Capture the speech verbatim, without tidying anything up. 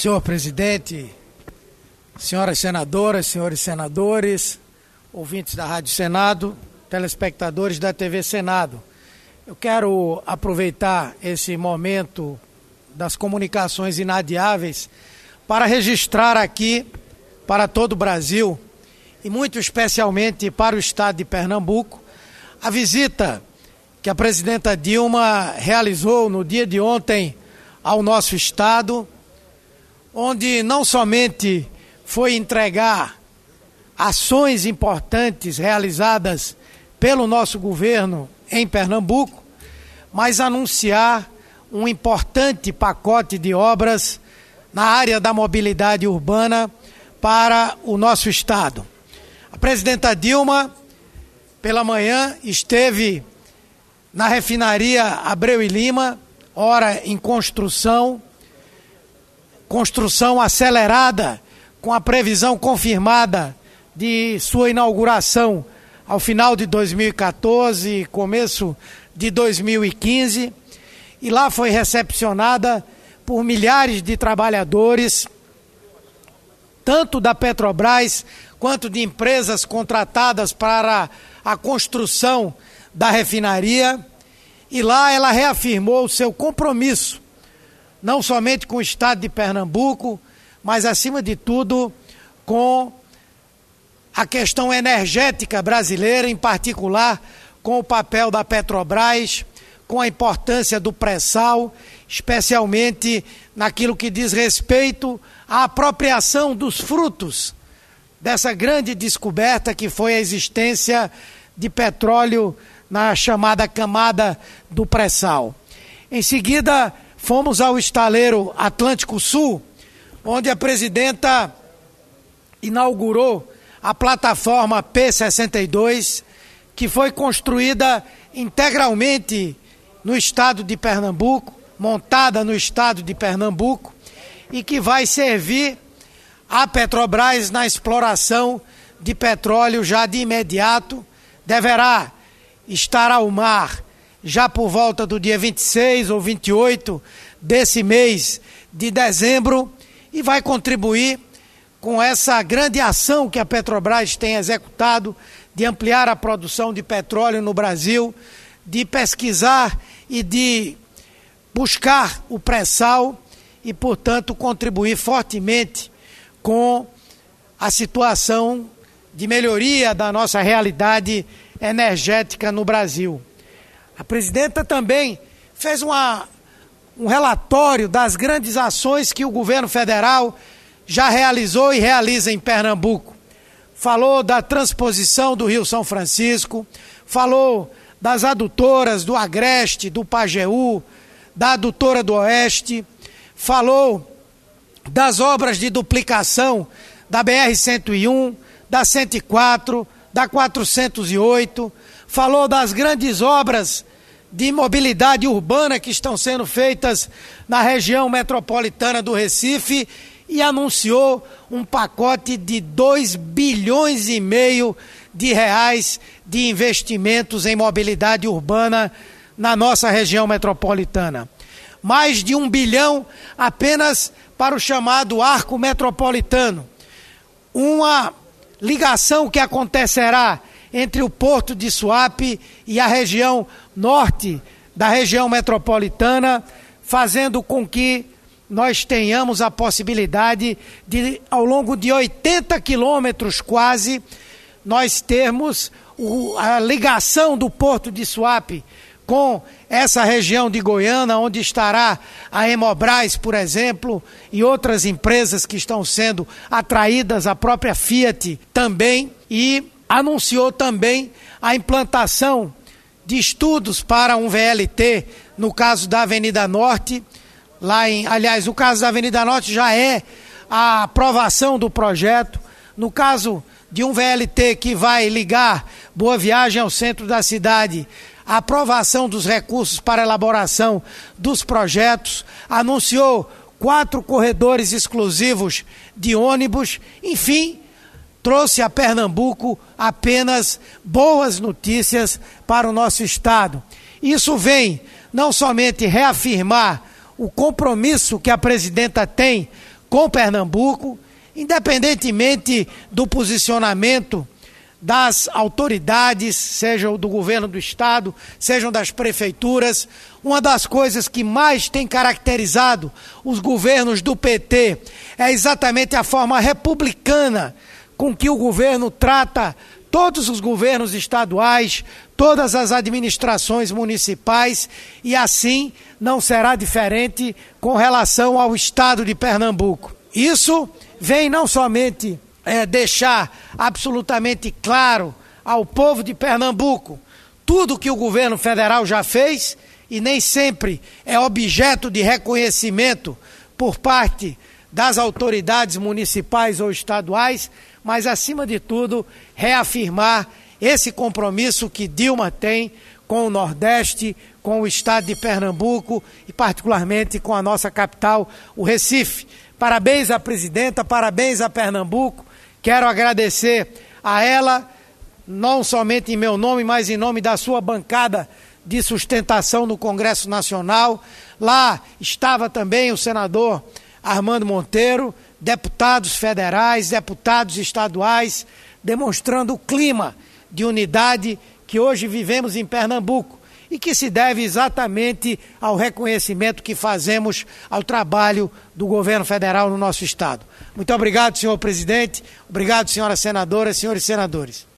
Senhor presidente, senhoras senadoras, senhores senadores, ouvintes da Rádio Senado, telespectadores da T V Senado. Eu quero aproveitar esse momento das comunicações inadiáveis para registrar aqui para todo o Brasil e muito especialmente para o estado de Pernambuco a visita que a presidenta Dilma realizou no dia de ontem ao nosso estado, onde não somente foi entregar ações importantes realizadas pelo nosso governo em Pernambuco, mas anunciar um importante pacote de obras na área da mobilidade urbana para o nosso estado. A presidenta Dilma, pela manhã, esteve na refinaria Abreu e Lima, ora em construção, construção acelerada, com a previsão confirmada de sua inauguração ao final de dois mil e quatorze, começo de dois mil e quinze, e lá foi recepcionada por milhares de trabalhadores, tanto da Petrobras quanto de empresas contratadas para a construção da refinaria, e lá ela reafirmou o seu compromisso, não somente com o estado de Pernambuco, mas acima de tudo com a questão energética brasileira, em particular com o papel da Petrobras, com a importância do pré-sal, especialmente naquilo que diz respeito à apropriação dos frutos dessa grande descoberta que foi a existência de petróleo na chamada camada do pré-sal. Em seguida, fomos ao estaleiro Atlântico Sul, onde a presidenta inaugurou a plataforma P sessenta e dois, que foi construída integralmente no estado de Pernambuco, montada no estado de Pernambuco, e que vai servir à Petrobras na exploração de petróleo já de imediato. Deverá estar ao mar já por volta do dia vinte e seis ou vinte e oito desse mês de dezembro, e vai contribuir com essa grande ação que a Petrobras tem executado de ampliar a produção de petróleo no Brasil, de pesquisar e de buscar o pré-sal e, portanto, contribuir fortemente com a situação de melhoria da nossa realidade energética no Brasil. A presidenta também fez uma, um relatório das grandes ações que o governo federal já realizou e realiza em Pernambuco. Falou da transposição do Rio São Francisco, falou das adutoras do Agreste, do Pajeú, da adutora do Oeste, falou das obras de duplicação da B R cento e um, da cento e quatro, da quatrocentos e oito, falou das grandes obras de mobilidade urbana que estão sendo feitas na região metropolitana do Recife e anunciou um pacote de dois bilhões e meio de reais de investimentos em mobilidade urbana na nossa região metropolitana. Mais de um bilhão apenas para o chamado Arco Metropolitano. Uma ligação que acontecerá entre o Porto de Suape e a região norte da região metropolitana, fazendo com que nós tenhamos a possibilidade de, ao longo de oitenta quilômetros quase, nós termos o, a ligação do Porto de Suape com essa região de Goiânia, onde estará a Hemobras, por exemplo, e outras empresas que estão sendo atraídas, a própria Fiat também, e anunciou também a implantação de estudos para um V L T, no caso da Avenida Norte, lá em, aliás, o caso da Avenida Norte já é a aprovação do projeto. No caso de um V L T que vai ligar Boa Viagem ao centro da cidade, a aprovação dos recursos para elaboração dos projetos, anunciou quatro corredores exclusivos de ônibus, enfim, trouxe a Pernambuco apenas boas notícias para o nosso estado. Isso vem não somente reafirmar o compromisso que a presidenta tem com Pernambuco, independentemente do posicionamento das autoridades, sejam do governo do estado, sejam das prefeituras. Uma das coisas que mais tem caracterizado os governos do P T é exatamente a forma republicana com que o governo trata todos os governos estaduais, todas as administrações municipais, e assim não será diferente com relação ao estado de Pernambuco. Isso vem não somente é, deixar absolutamente claro ao povo de Pernambuco tudo que o governo federal já fez e nem sempre é objeto de reconhecimento por parte das autoridades municipais ou estaduais, mas, acima de tudo, reafirmar esse compromisso que Dilma tem com o Nordeste, com o estado de Pernambuco e, particularmente, com a nossa capital, o Recife. Parabéns à presidenta, parabéns a Pernambuco. Quero agradecer a ela, não somente em meu nome, mas em nome da sua bancada de sustentação no Congresso Nacional. Lá estava também o senador Armando Monteiro, deputados federais, deputados estaduais, demonstrando o clima de unidade que hoje vivemos em Pernambuco e que se deve exatamente ao reconhecimento que fazemos ao trabalho do governo federal no nosso estado. Muito obrigado, senhor presidente, obrigado, senhoras senadoras, senhores senadores.